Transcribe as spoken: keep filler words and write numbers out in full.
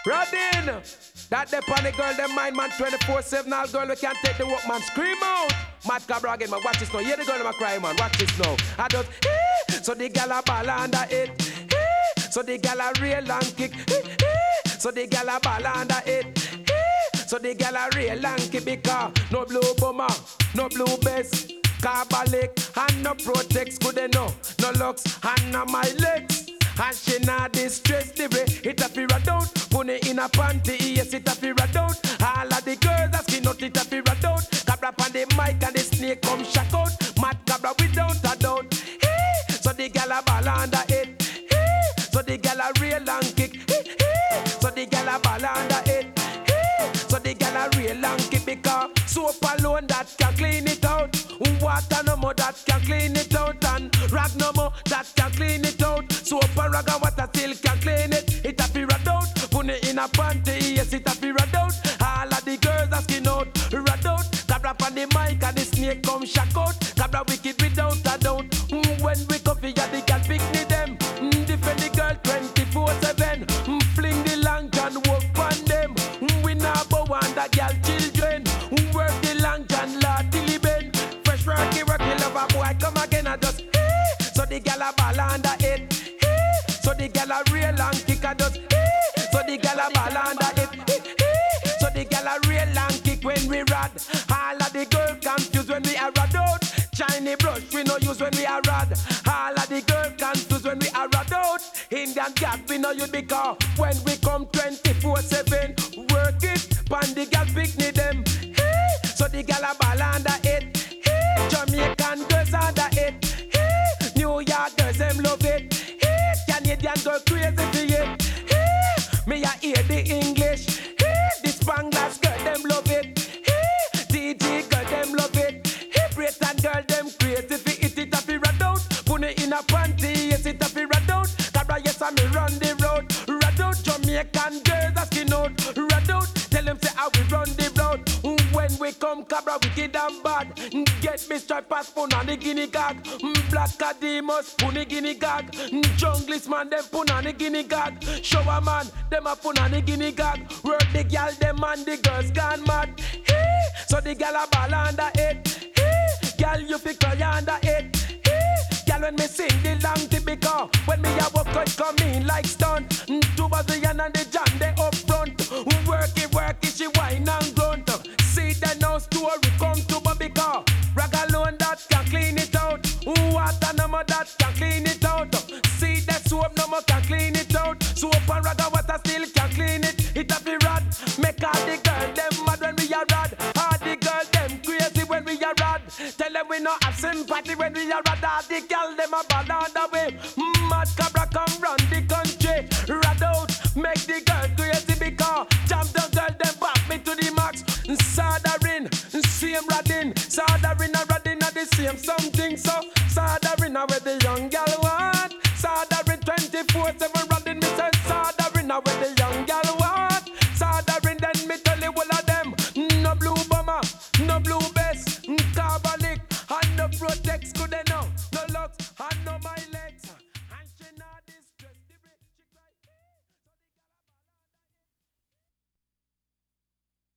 Rodin, that the panic girl, them mind man twenty-four seven, all girl, we can't take the work, man, scream out. Mad cabra again, man, watch this now, hear the girl, them a cry, man, watch this now. I just, eh, so the gal a ball under it, eh, so the gal a real and kick, eh, eh, so the gal a ball under it, eh, so the gal a real and kick, because no blue bomber, no blue bass, carbolic, and no protects, good enough, no locks, and no my legs. And she not distress the way it a fear out. Put it in a panty, yes it a fear out. All of the girls that skin out it a fear out. Cabra on the mic and the snake come shock out. Mad cabra without a doubt. Hey, so the gal a ball under it. Hey, so the gal a real and kick. Hey, hey, so the gal a ball under it. Hey, so the gal a real and kick because soap alone that can clean it out. Water no more that can clean it out. And rag no more that can clean it out. Soap and rag and water still can clean it. It a fear out. Put it in a panty, yes it a fear out. All of the girls that skin out, rat out. Cabra on the mic and the snake come shock out. Cabra wicked without a doubt. Mm, when we come for ya, the gal pick me them. Mm, defend the girl twenty-four seven. Mm, fling the long and work on them. Mm, we now bow on the gal children. Mm, work the long and Lord till bend. Fresh rocky rocky lover boy come again and just hey. So the gal a ball under it. Hey. So the gal a real and kick a just hey. So the gal a ball under it. Hey. So the gal a real and kick when we rad. All of the girl confused when we are rad out. Shiny brush we no use when we are rad. All of the girl confused when we are rad out. Indian gal we no use because when we come twenty-four seven work it. Pan the gal pick me them. Hey. So the gal a ball under it. Hey. Jamaican girls under it. Hey. New York girls them love it. Hey. Canadian girl crazy for it. Hey. Me a hear the English. Hey. The Spanglish girl them love it. Hey. D J girl them love it. Hey. Britain girl them crazy for it. It a fi rad out. Put it in a panty. Yes it a fi rad out. Cabra yes I me run the road. Rad out. Jamaican girls a skin out. Rad out. Tell them say how we run the road. When we come cabra wicked and bad. Get me stripers put on the guinea gag. Black Cadimus put the guinea gag. Junglist man them put on the guinea gag. Shower man them a put on the guinea gag. Work the gal them and the girls gone mad. Hey, so the gal a ball under it. Hey, gal you fi cry under it. Hey, gal when me sing the long typical. When me a walk out come in like stunt. Two Brazilian and the John they up front. Work it, work it, she whine and grunt. See the now story come to Bobby car. Rag alone that can clean it out. Water no more that can clean it out. See the soap no more can clean it out. Soap and rag and water still can clean it. It a be rad. Make all the girl them mad when we are rad. All the girl them crazy when we are rad. Tell them we no have sympathy when we are rad. All the girl them a ball on the way. Mad cabra come run the country. Rad out. Make the girl crazy because jump the girl them back me to the max. Soldering, same Radin. Soldering and Radin are the same something. So soldering are where the young gal want.